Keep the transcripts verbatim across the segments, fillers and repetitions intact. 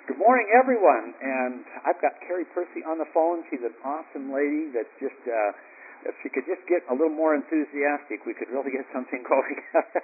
Good morning, everyone. And I've got Carrie Percy on the phone. She's an awesome lady that's just, uh, if she could just get a little more enthusiastic, we could really get something going.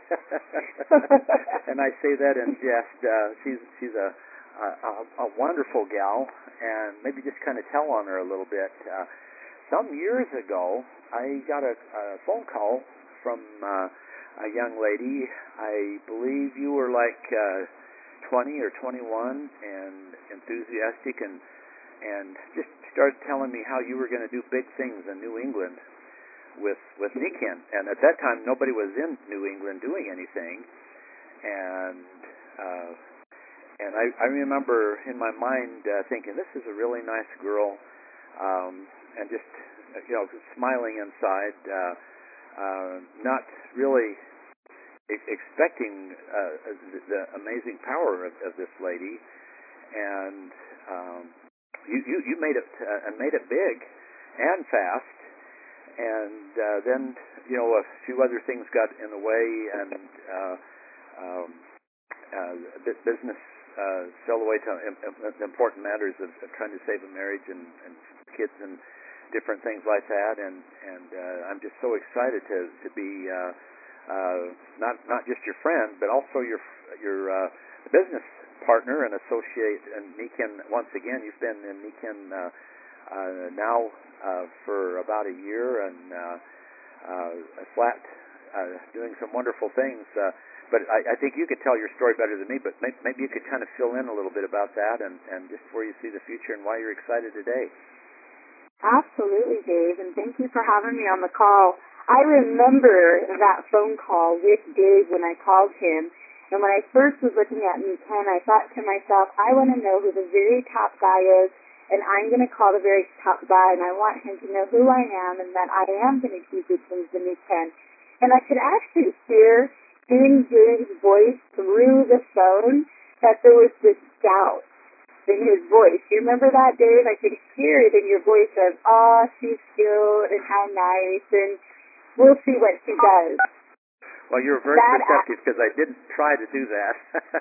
And I say that in jest. Uh, she's she's a, a, a wonderful gal, and maybe just kind of tell on her a little bit. Uh, some years ago, I got a, a phone call from uh, a young lady. I believe you were like uh, twenty or twenty-one and enthusiastic, and and just started telling me how you were going to do big things in New England with with Niken. And at that time, nobody was in New England doing anything. And uh, and I, I remember in my mind uh, thinking, this is a really nice girl, um, and just you know smiling inside, uh, uh, not really expecting uh, the, the amazing power of, of this lady. And um, you, you you made it uh, and made it big and fast. And uh, then you know a few other things got in the way, and uh, um, uh, business uh, fell away to important matters of, of trying to save a marriage and, and kids and different things like that. And and uh, I'm just so excited to to be uh, uh, not not just your friend, but also your your uh, business partner and associate. And Niken, once again, you've been in Niken uh, uh, now uh, for about a year, and uh, uh, flat uh, doing some wonderful things. Uh, but I, I think you could tell your story better than me. But maybe, maybe you could kind of fill in a little bit about that, and, and just where you see the future and why you're excited today. Absolutely, Dave, and thank you for having me on the call. I remember that phone call with Dave when I called him, and when I first was looking at Niken, I thought to myself, I want to know who the very top guy is, and I'm going to call the very top guy, and I want him to know who I am and that I am going to do good things in Niken. And I could actually hear in Dave's voice through the phone that there was this doubt in his voice. You remember that, Dave? I could hear it in your voice of, oh, she's cute and how nice, and we'll see what she does. Well, you're very that perceptive because I didn't try to do that.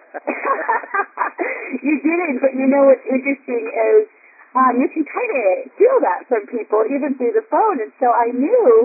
You didn't, but you know what's interesting is um, you can kind of feel that from people, even through the phone. And so I knew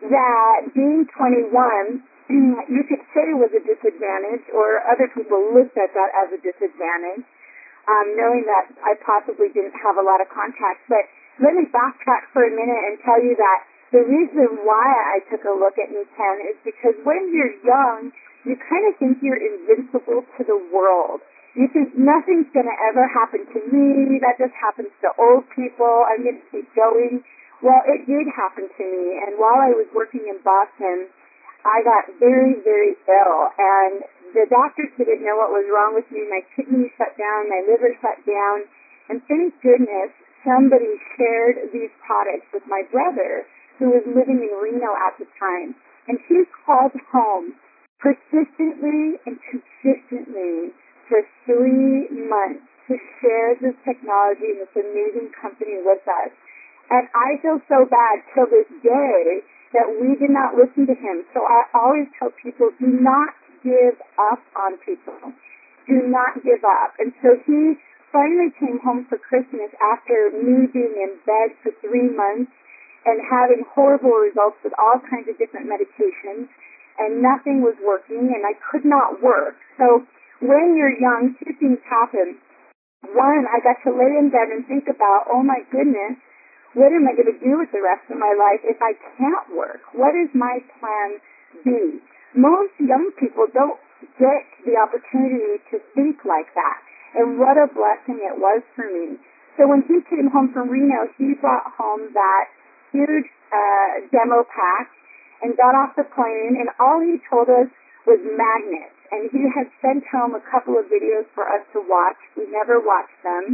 that being twenty-one, you could say was a disadvantage, or other people looked at that as a disadvantage. Um, knowing that I possibly didn't have a lot of contacts. But let me backtrack for a minute and tell you that the reason why I took a look at Niken is because when you're young, you kind of think you're invincible to the world. You think nothing's going to ever happen to me. That just happens to old people. I'm going to keep going. Well, it did happen to me. And while I was working in Boston, I got very, very ill. And the doctors didn't know what was wrong with me. My kidneys shut down, my liver shut down, and thank goodness somebody shared these products with my brother, who was living in Reno at the time. And he called home persistently and consistently for three months to share this technology and this amazing company with us. And I feel so bad till this day that we did not listen to him. So I always tell people, do not give up on people. Do not give up. And so he finally came home for Christmas after me being in bed for three months and having horrible results with all kinds of different medications, and nothing was working, and I could not work. So when you're young, two things happen. One, I got to lay in bed and think about, oh my goodness, what am I going to do with the rest of my life if I can't work? What is my plan B? Most young people don't get the opportunity to think like that. And what a blessing it was for me. So when he came home from Reno, he brought home that huge uh, demo pack and got off the plane, and all he told us was magnets. And he had sent home a couple of videos for us to watch. We never watched them.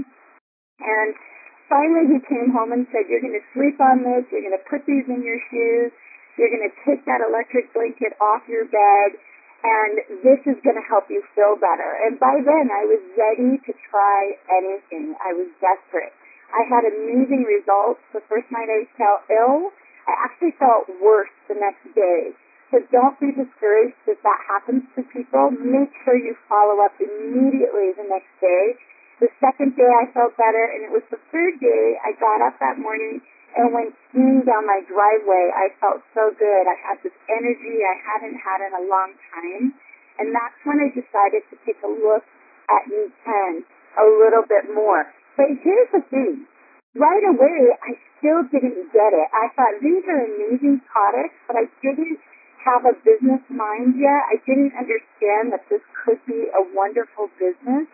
And finally he came home and said, you're going to sleep on this, you're going to put these in your shoes, you're going to take that electric blanket off your bed, and this is going to help you feel better. And by then, I was ready to try anything. I was desperate. I had amazing results. The first night I felt ill, I actually felt worse the next day. So don't be discouraged if that happens to people. Make sure you follow up immediately the next day The second day I felt better, and it was the third day I got up that morning and went skiing down my driveway. I felt so good. I had this energy I hadn't had in a long time. And that's when I decided to take a look at U ten a little bit more. But here's the thing. Right away, I still didn't get it. I thought these are amazing products, but I didn't have a business mind yet. I didn't understand that this could be a wonderful business.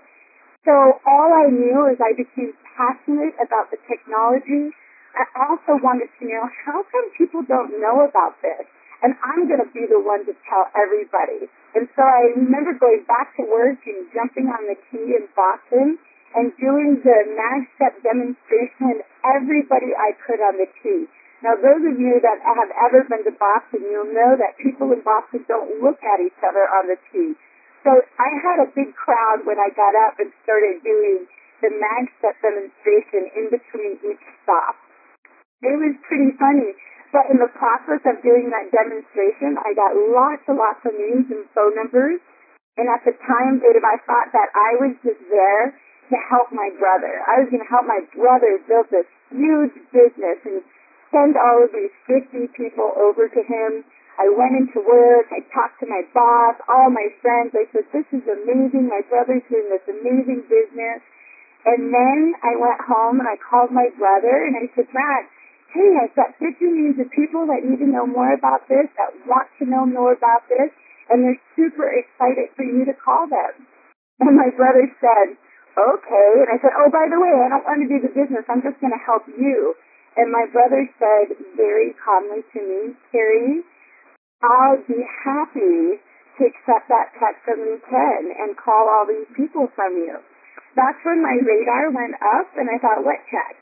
So all I knew is I became passionate about the technology. I also wanted to know, how come people don't know about this? And I'm going to be the one to tell everybody. And so I remember going back to work and jumping on the T in Boston and doing the MagStep demonstration with everybody I could on the T. Now, those of you that have ever been to Boston, you'll know that people in Boston don't look at each other on the T. So I had a big crowd when I got up and started doing the MagStep demonstration in between each stop. It was pretty funny. But in the process of doing that demonstration, I got lots and lots of names and phone numbers. And at the time, Dave, I thought that I was just there to help my brother. I was going to help my brother build this huge business and send all of these fifty people over to him. I went into work. I talked to my boss, all my friends. I said, this is amazing. My brother's doing this amazing business. And then I went home and I called my brother and I said, Brad, hey, I've got fifty names of people that need to know more about this, that want to know more about this, and they're super excited for you to call them. And my brother said, okay. And I said, oh, by the way, I don't want to do the business. I'm just going to help you. And my brother said very calmly to me, Carrie, I'll be happy to accept that check from U ten and call all these people from you. That's when my radar went up, and I thought, what check?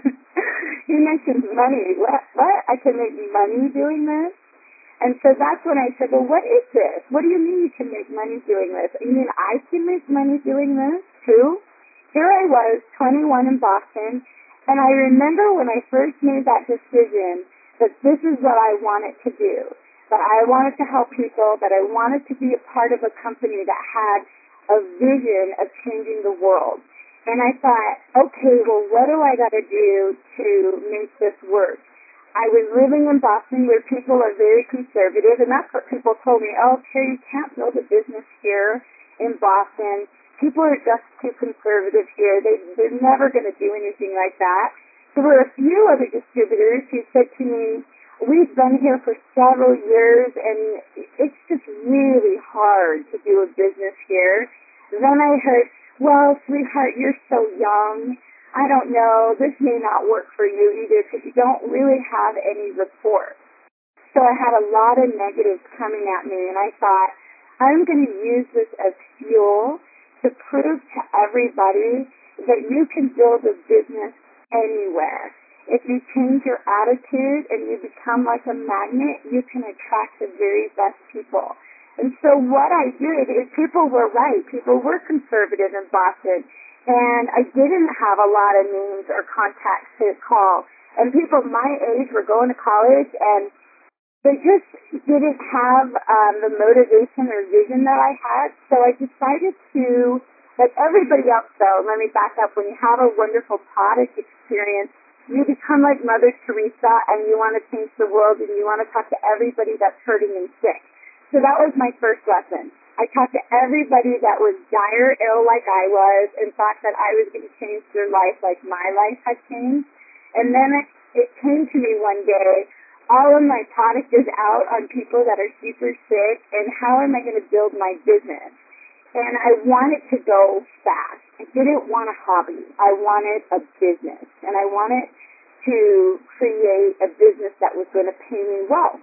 He mentioned money. What? What? I can make money doing this? And so that's when I said, well, what is this? What do you mean you can make money doing this? You mean I can make money doing this too? Here I was, twenty-one in Boston, and I remember when I first made that decision that this is what I wanted to do, that I wanted to help people, that I wanted to be a part of a company that had a vision of changing the world. And I thought, okay, well, what do I got to do to make this work? I was living in Boston where people are very conservative, and that's what people told me. Oh, Carrie, you can't build a business here in Boston. People are just too conservative here. They, they're never going to do anything like that. There were a few other distributors who said to me, we've been here for several years, and it's just really hard to do a business here. Then I heard, well, sweetheart, you're so young. I don't know. This may not work for you either because you don't really have any rapport. So I had a lot of negatives coming at me, and I thought, I'm going to use this as fuel to prove to everybody that you can build a business anywhere. If you change your attitude and you become like a magnet, you can attract the very best people. And so what I did is people were right. People were conservative in Boston. And I didn't have a lot of names or contacts to call. And people my age were going to college, and they just didn't have um, the motivation or vision that I had. So I decided to, like everybody else though, let me back up, when you have a wonderful product experience, you become like Mother Teresa and you want to change the world and you want to talk to everybody that's hurting and sick. So that was my first lesson. I talked to everybody that was dire ill like I was and thought that I was going to change their life like my life had changed. And then it, it came to me one day, all of my product is out on people that are super sick, and how am I going to build my business? And I wanted to go fast. I didn't want a hobby. I wanted a business. And I wanted to create a business that was going to pay me well.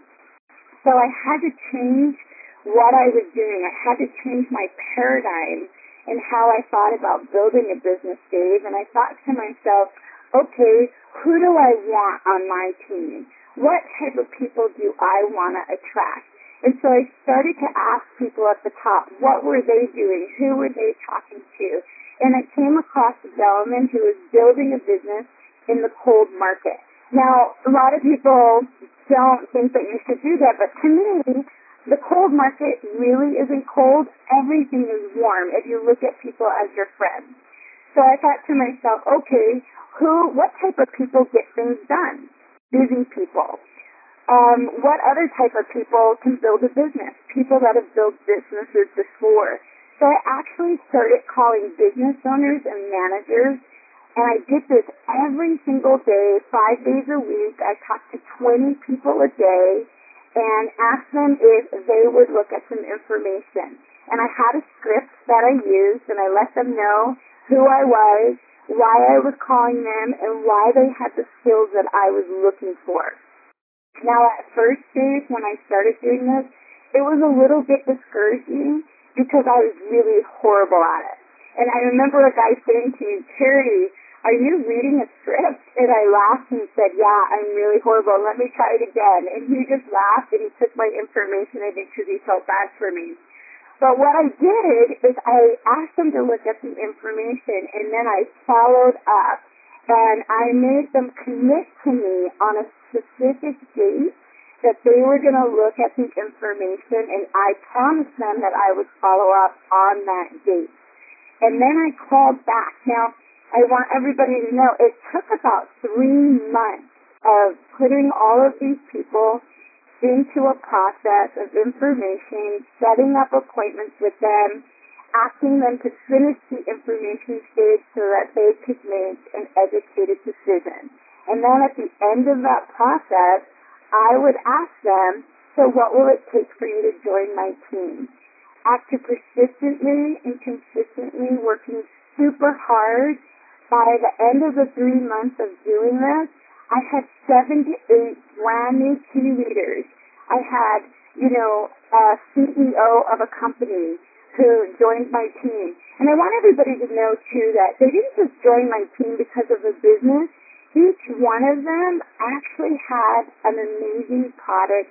So I had to change what I was doing. I had to change my paradigm in how I thought about building a business, Dave. And I thought to myself, okay, who do I want on my team? What type of people do I want to attract? And so I started to ask people at the top, what were they doing? Who were they talking to? And I came across a gentleman who was building a business in the cold market. Now, a lot of people don't think that you should do that, but to me, the cold market really isn't cold. Everything is warm if you look at people as your friends. So I thought to myself, okay, who, what type of people get things done? Busy people. Um, what other type of people can build a business? People that have built businesses before. So I actually started calling business owners and managers, and I did this every single day, five days a week. I talked to twenty people a day and asked them if they would look at some information. And I had a script that I used, and I let them know who I was, why I was calling them, and why they had the skills that I was looking for. Now, at first stage, when I started doing this, it was a little bit discouraging because I was really horrible at it. And I remember a guy saying to me, Terry, are you reading a script? And I laughed and said, yeah, I'm really horrible. Let me try it again. And he just laughed and he took my information, I think, because he felt bad for me. But what I did is I asked them to look at the information, and then I followed up, and I made them commit to me on a specific date that they were going to look at the information, and I promised them that I would follow up on that date. And then I called back. Now, I want everybody to know it took about three months of putting all of these people into a process of information, setting up appointments with them, asking them to finish the information stage so that they could make an educated decision. And then at the end of that process, I would ask them, so what will it take for you to join my team? After persistently and consistently working super hard, by the end of the three months of doing this, I had seven to eight brand new key leaders. I had, you know, a C E O of a company who joined my team. And I want everybody to know, too, that they didn't just join my team because of the business. Each one of them actually had an amazing product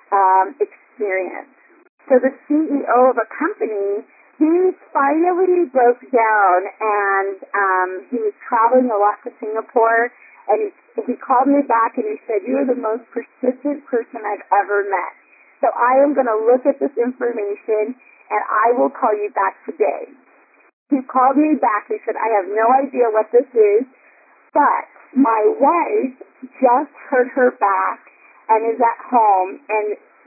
um, experience. So the C E O of a company, he finally broke down, and um, he was traveling a lot to Singapore, and he, he called me back and he said, you are the most persistent person I've ever met. So I am going to look at this information and I will call you back today. He called me back. He said, I have no idea what this is, but my wife just heard her back and is at home, and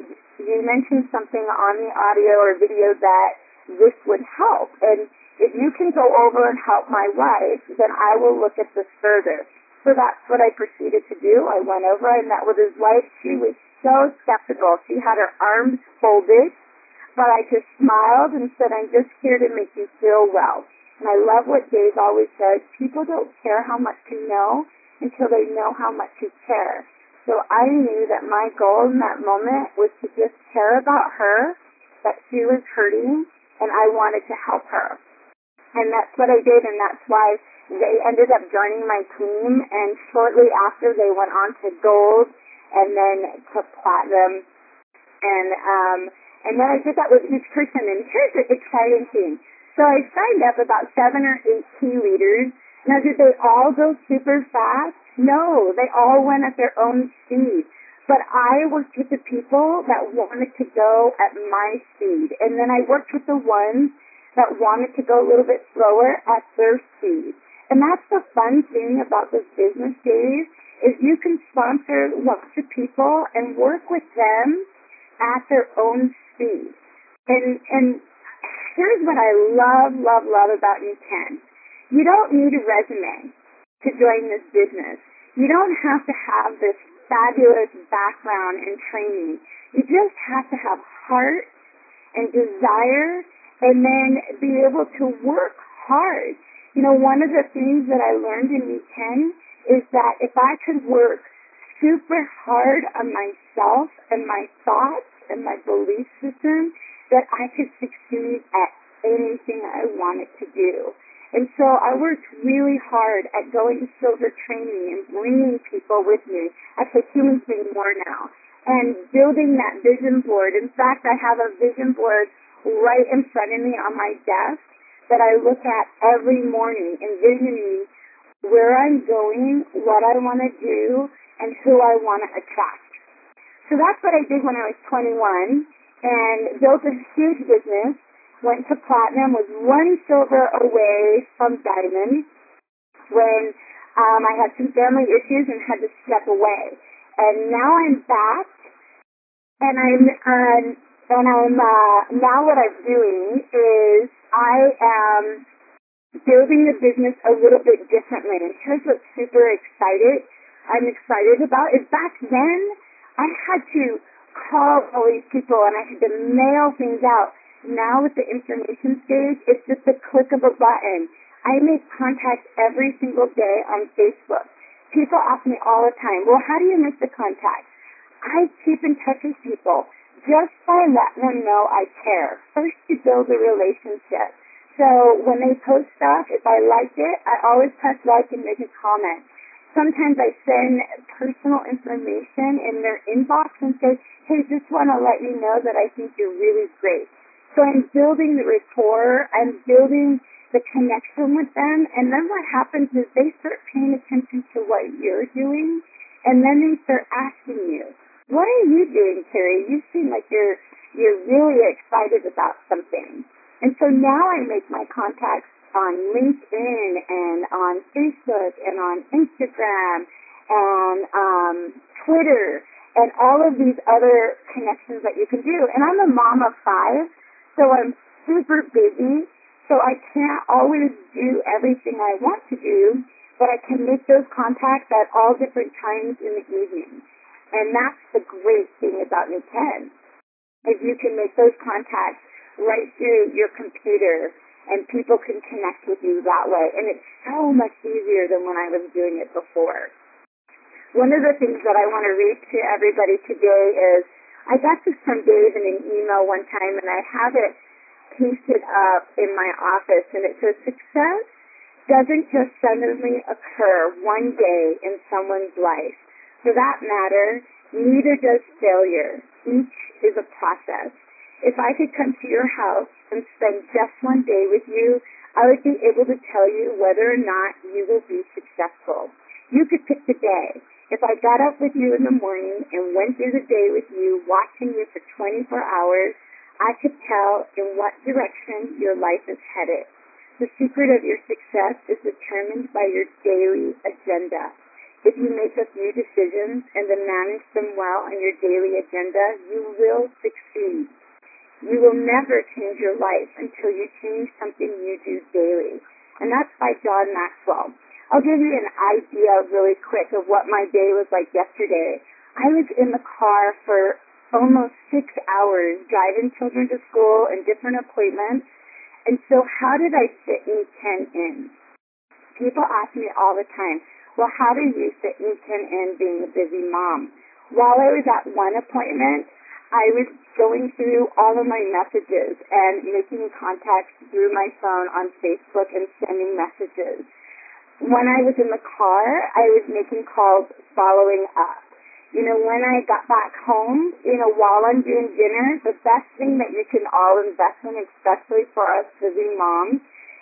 you mentioned something on the audio or video that this would help. And if you can go over and help my wife, then I will look at this further. So that's what I proceeded to do. I went over, I met with his wife. She was so skeptical. She had her arms folded, but I just smiled and said, I'm just here to make you feel well. And I love what Dave always says, people don't care how much you know until they know how much you care. So I knew that my goal in that moment was to just care about her, that she was hurting, and I wanted to help her. And that's what I did, and that's why they ended up joining my team, and shortly after they went on to gold and then to platinum. And um, and then I did that with each person. And here's the exciting thing. So I signed up about seven or eight key leaders. Now, did they all go super fast? No, they all went at their own speed. But I worked with the people that wanted to go at my speed. And then I worked with the ones that wanted to go a little bit slower at their speed. And that's the fun thing about this business, Dave, is you can sponsor lots of people and work with them at their own speed. And and here's what I love, love, love about U ten. You don't need a resume to join this business. You don't have to have this fabulous background and training. You just have to have heart and desire, and then be able to work hard. You know, one of the things that I learned in U ten is that if I could work super hard on myself and my thoughts and my belief system, that I could succeed at anything I wanted to do. And so I worked really hard at going to silver training and bringing people with me. Actually, humans do more now. And building that vision board. In fact, I have a vision board right in front of me on my desk that I look at every morning, envisioning where I'm going, what I want to do, and who I want to attract. So that's what I did when I was twenty-one, and built a huge business. went to platinum, was one silver away from diamond when um, I had some family issues and had to step away. And now I'm back, and I'm um, and I'm uh, now what I'm doing is I am building the business a little bit differently. And here's what's super excited. I'm excited about is back then I had to call all these people and I had to mail things out. Now with the information stage, it's just a click of a button. I make contact every single day on Facebook. People ask me all the time, well, how do you make the contact? I keep in touch with people just by letting them know I care. First, you build a relationship. So when they post stuff, if I like it, I always press like and make a comment. Sometimes I send personal information in their inbox and say, hey, just want to let you know that I think you're really great. So I'm building the rapport, I'm building the connection with them, and then what happens is they start paying attention to what you're doing, and then they start asking you, what are you doing, Terry? You seem like you're you're really excited about something. And so now I make my contacts on LinkedIn and on Facebook and on Instagram and um, Twitter and all of these other connections that you can do. And I'm a mom of five, so I'm super busy, so I can't always do everything I want to do, but I can make those contacts at all different times in the evening. And that's the great thing about New ten, is you can make those contacts right through your computer, and people can connect with you that way. And it's so much easier than when I was doing it before. One of the things that I want to read to everybody today is, I got this from Dave in an email one time, and I have it pasted up in my office, and it says, success doesn't just suddenly occur one day in someone's life. For that matter, neither does failure. Each is a process. If I could come to your house and spend just one day with you, I would be able to tell you whether or not you will be successful. You could pick the day. If I got up with you in the morning and went through the day with you, watching you for twenty-four hours, I could tell in what direction your life is headed. The secret of your success is determined by your daily agenda. If you make a few decisions and then manage them well on your daily agenda, you will succeed. You will never change your life until you change something you do daily. And that's by John Maxwell. I'll give you an idea really quick of what my day was like yesterday. I was in the car for almost six hours driving children to school and different appointments. And so how did I fit New ten in? People ask me all the time, well, how do you fit New ten in being a busy mom? While I was at one appointment, I was going through all of my messages and making contacts through my phone on Facebook and sending messages. When I was in the car, I was making calls following up. You know, when I got back home, you know, while I'm doing dinner, the best thing that you can all invest in, especially for us busy moms,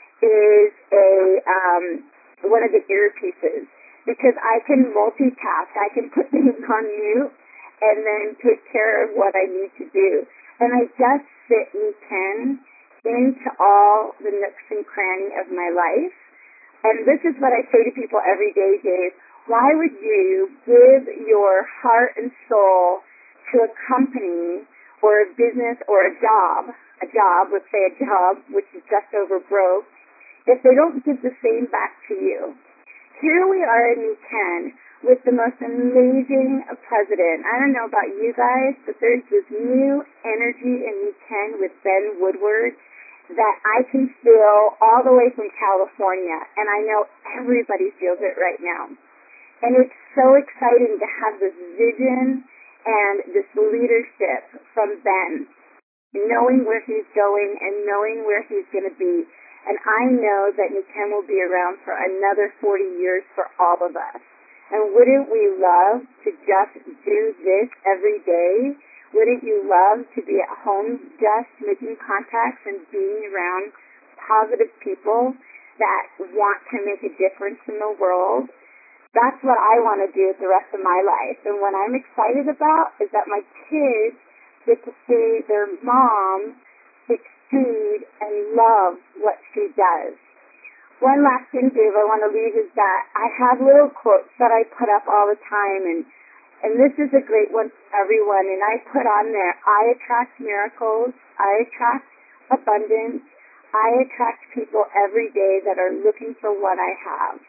is a um, one of the earpieces, because I can multitask. I can put things on mute and then take care of what I need to do. And I just fit New ten into all the nooks and crannies of my life. And this is what I say to people every day, Dave. Why would you give your heart and soul to a company or a business or a job, a job, let's say a job, which is just over broke, if they don't give the same back to you? Here we are in New ten with the most amazing president. I don't know about you guys, but there's this new energy in New ten with Ben Woodward that I can feel all the way from California, and I know everybody feels it right now. And it's so exciting to have this vision and this leadership from Ben, knowing where he's going and knowing where he's going to be. And I know that New ten will be around for another forty years for all of us. And wouldn't we love to just do this every day? Wouldn't you love to be at home just making contacts and being around positive people that want to make a difference in the world? That's what I want to do with the rest of my life. And what I'm excited about is that my kids get to see their mom feed and love what she does. One last thing, Dave, I want to leave is that I have little quotes that I put up all the time, and and this is a great one for everyone, and I put on there, I attract miracles, I attract abundance, I attract people every day that are looking for what I have.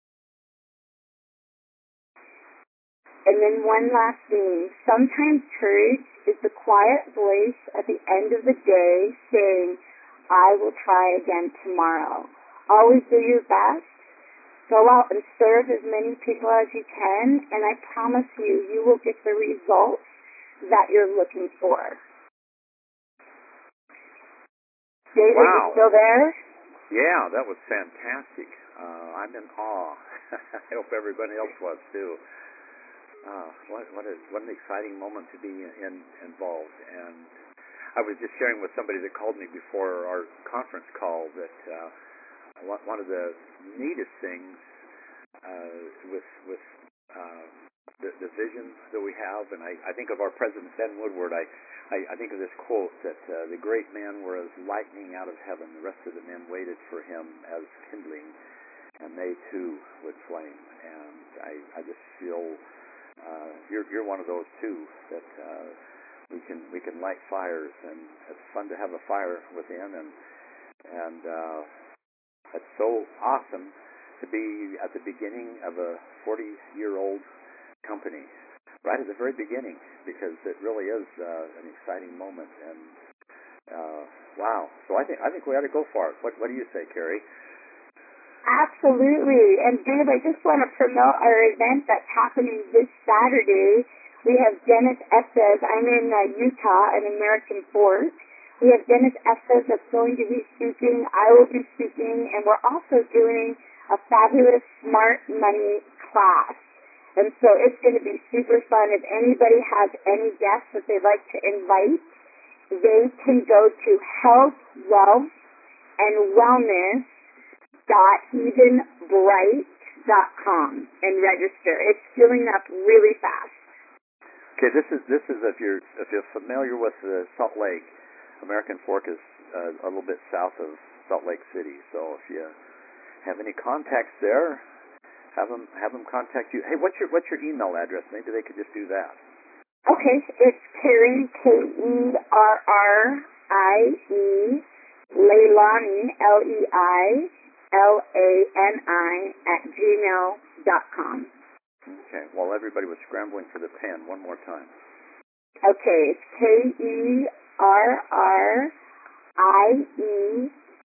And then one last thing, sometimes courage is the quiet voice at the end of the day saying, I will try again tomorrow. Always do your best. Go out and serve as many people as you can, and I promise you, you will get the results that you're looking for. Dave, wow. Are you still there? Yeah, that was fantastic. Uh, I'm in awe. I hope everybody else was too. Uh, what, what, a, what an exciting moment to be in, involved. And I was just sharing with somebody that called me before our conference call that uh, one of the neatest things uh, with with uh, the, the vision that we have, and I, I think of our president, Ben Woodward, I, I, I think of this quote that uh, the great men were as lightning out of heaven, the rest of the men waited for him as kindling, and they too would flame. And I, I just feel uh, you're, you're one of those too, that uh, we can we can light fires, and it's fun to have a fire within, and and uh, it's so awesome to be at the beginning of a forty-year-old company, right at the very beginning, because it really is uh, an exciting moment. And uh, wow, so I think I think we ought to go for it. What What do you say, Carrie? Absolutely. And Dave, I just want to promote our event that's happening this Saturday. We have Dennis Estes. I'm in uh, Utah, an American Fort. We have Dennis Estes that's going to be speaking. I will be speaking, and we're also doing a fabulous Smart Money class. And so it's going to be super fun. If anybody has any guests that they'd like to invite, they can go to health, wealth, and wellness dot evenbright dot com and register. It's filling up really fast. Okay, this is this is if you're if you're familiar with the Salt Lake. American Fork is uh, a little bit south of Salt Lake City, so if you have any contacts there, have them have them contact you. Hey, what's your what's your email address? Maybe they could just do that. Okay, it's Carrie, K E R R I E, Leilani, L E I L A N I, at gmail dot com. Okay, well, everybody was scrambling for the pen. One more time. Okay, it's K E R R I E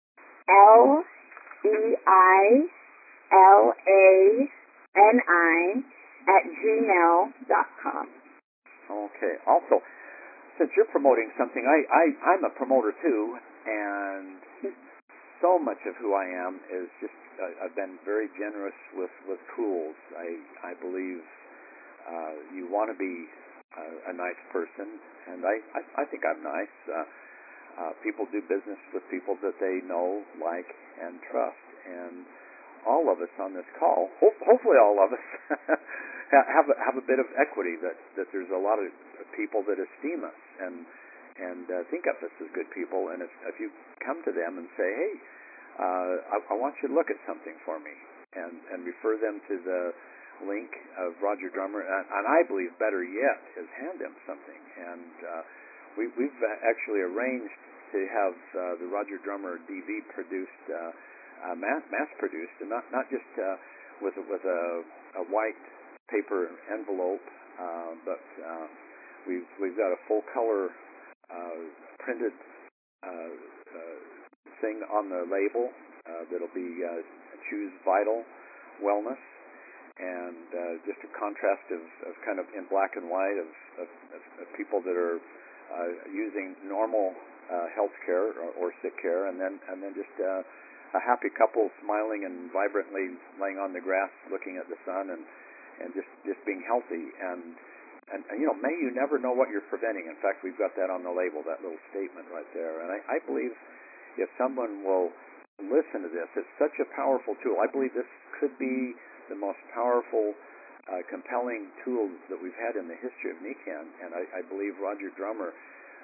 L E I L A N I at gmail dot com. Okay. Also, since you're promoting something, I, I, I'm a promoter too, and so much of who I am is just, uh, I've been very generous with, with tools. I, I believe uh, you want to be uh, a nice person, and I, I, I think I'm nice. Uh, uh, people do business with people that they know, like, and trust, and all of us on this call, ho- hopefully all of us, have a, have a bit of equity, that, that there's a lot of people that esteem us and and uh, think of us as good people. And if, if you come to them and say, hey, uh, I, I want you to look at something for me, and, and refer them to the link of Roger Drummer, and, and I believe better yet is hand them something. And uh, we, we've actually arranged to have uh, the Roger Drummer D V produced, uh, uh, mass, mass produced, and not not just uh, with with a, a white paper envelope, uh, but uh, we've we've got a full color uh, printed uh, uh, thing on the label uh, that'll be uh, Choose Vital Wellness, and uh, just a contrast of, of kind of in black and white of, of, of people that are uh, using normal uh, health care or, or sick care, and then and then just uh, a happy couple smiling and vibrantly laying on the grass looking at the sun, and, and just, just being healthy. And, and, and, you know, may you never know what you're preventing. In fact, we've got that on the label, that little statement right there. And I, I believe if someone will listen to this, it's such a powerful tool. I believe this could be the most powerful, uh, compelling tool that we've had in the history of NECAN. And I, I believe Roger Drummer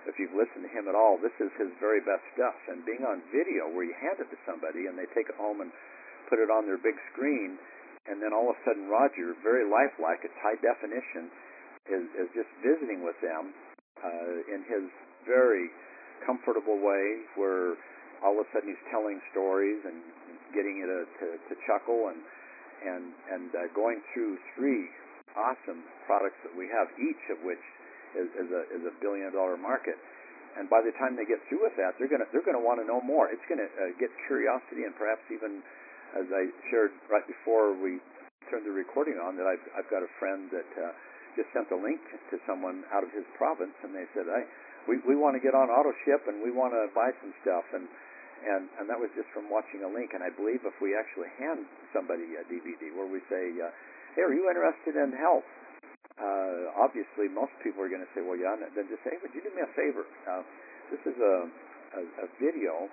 if you've listened to him at all, this is his very best stuff. And being on video, where you hand it to somebody and they take it home and put it on their big screen, and then all of a sudden Roger, very lifelike, it's high definition, is, is just visiting with them uh, in his very comfortable way, where all of a sudden he's telling stories and getting you to, to, to chuckle, and and and uh, going through three awesome products that we have, each of which is, is a is a billion dollar market. And by the time they get through with that, they're gonna they're gonna want to know more. It's gonna uh, get curiosity, and perhaps even, as I shared right before we turned the recording on, that I've I've got a friend that uh, just sent a link to someone out of his province, and they said, "I we we want to get on AutoShip and we want to buy some stuff," and and and that was just from watching a link. And I believe if we actually hand somebody a D V D where we say, uh, "Hey, are you interested in health?" Uh, obviously, most people are going to say, "Well, yeah." And then just say, "Hey, would you do me a favor? Uh, this is a, a a video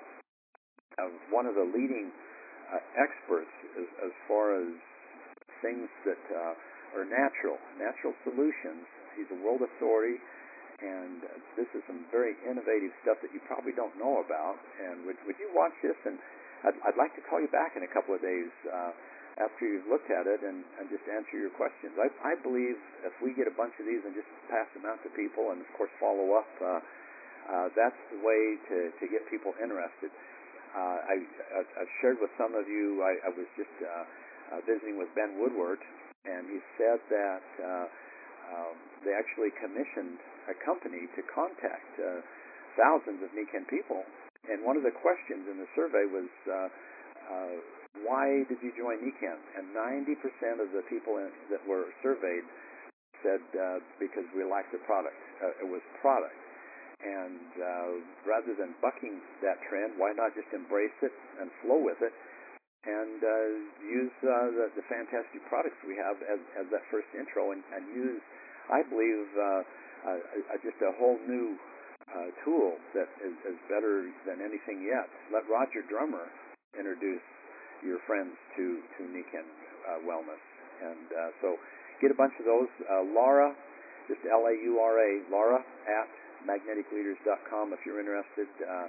of one of the leading uh, experts as, as far as things that uh, are natural, natural solutions. He's a world authority, and uh, this is some very innovative stuff that you probably don't know about. And would, would you watch this? And I'd, I'd like to call you back in a couple of days uh, after you've looked at it and, and just answer your questions. I, I believe if we get a bunch of these and just pass them out to people, and of course follow up, uh, uh, that's the way to, to get people interested. Uh, I, I've shared with some of you, I, I was just uh, uh, visiting with Ben Woodward, and he said that uh, um, they actually commissioned a company to contact uh, thousands of Nikken people. And one of the questions in the survey was, uh, uh, why did you join Nikken? And ninety percent of the people in, that were surveyed said uh, because we liked the product. Uh, it was product. And uh, rather than bucking that trend, why not just embrace it and flow with it, and uh, use uh, the, the fantastic products we have as, as that first intro, and, and use, I believe, uh, uh, just a whole new uh, tool that is, is better than anything yet. Let Roger Drummer introduce your friends to, to Nikken uh, Wellness. And uh, so get a bunch of those. Uh, Laura, just L A U R A, Laura at magnetic leaders dot com if you're interested. Uh,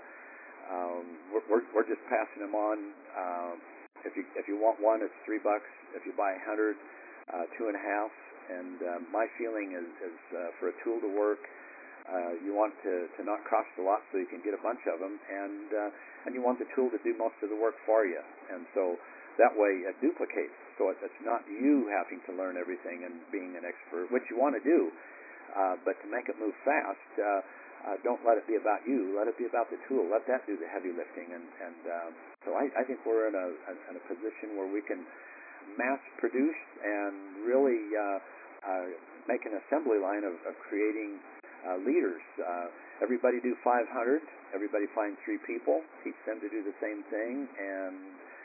um, we're, we're, we're just passing them on. Uh, if you if you want one, it's three bucks. If you buy a hundred, uh, two and a half. And uh, my feeling is, is uh, for a tool to work, uh, you want to, to not cost a lot so you can get a bunch of them, and uh, and you want the tool to do most of the work for you. And so that way it duplicates. So it, it's not you having to learn everything and being an expert, which you want to do. Uh, but to make it move fast, uh, uh, don't let it be about you. Let it be about the tool. Let that do the heavy lifting. And, and uh, so I, I think we're in a, in a position where we can mass produce and really uh, uh, make an assembly line of, of creating uh, leaders. Uh, everybody do five hundred. Everybody find three people. Teach them to do the same thing, and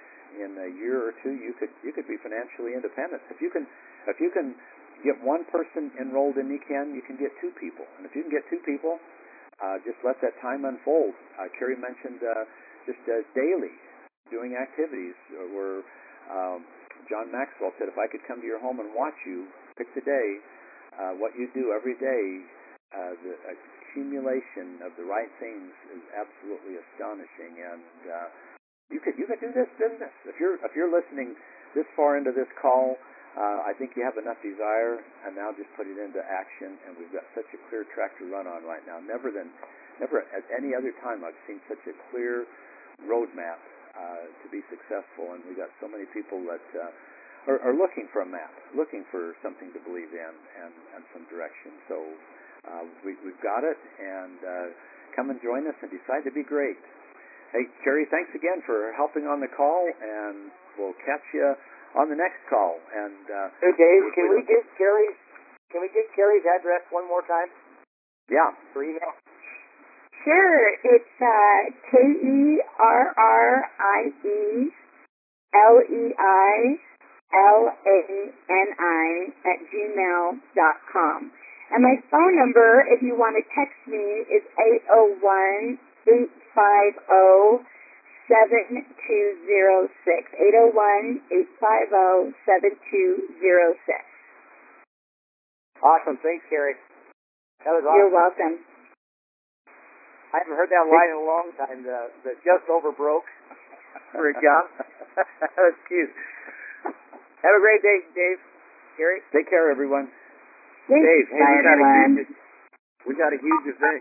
in a year or two, you could you could be financially independent. If you can, if you can get one person enrolled in Nikken, you can get two people. And if you can get two people, uh, just let that time unfold. Uh, Carrie mentioned uh, just uh, daily doing activities where um, John Maxwell said, if I could come to your home and watch you, pick the day, uh, what you do every day, uh, the accumulation of the right things is absolutely astonishing. And uh, you could you could do this business. If you're if you're listening this far into this call, Uh, I think you have enough desire, and now just put it into action. And we've got such a clear track to run on right now. Never than, never at any other time I've seen such a clear roadmap uh, to be successful. And we've got so many people that uh, are, are looking for a map, looking for something to believe in and, and some direction. So uh, we, we've got it, and uh, come and join us and decide to be great. Hey, Carrie, thanks again for helping on the call, and we'll catch you on the next call. And uh, hey, Dave, can we get Carrie's can we get Carrie's address one more time? Yeah. For email. Sure. It's uh, K E R R I E L E I L A N I at gmail dot com. And my phone number, if you want to text me, is eight oh one, eight five oh, seven two zero six. eight oh one, eight five oh, seven two zero six. Awesome. Thanks, Carrie. That was awesome. You're welcome. I haven't heard that line in a long time. The the just over broke for a job. That's cute. Have a great day, Dave. Gary. Take care, everyone. Thanks. Dave, hey, Bye, we got everyone. a huge, we got a huge event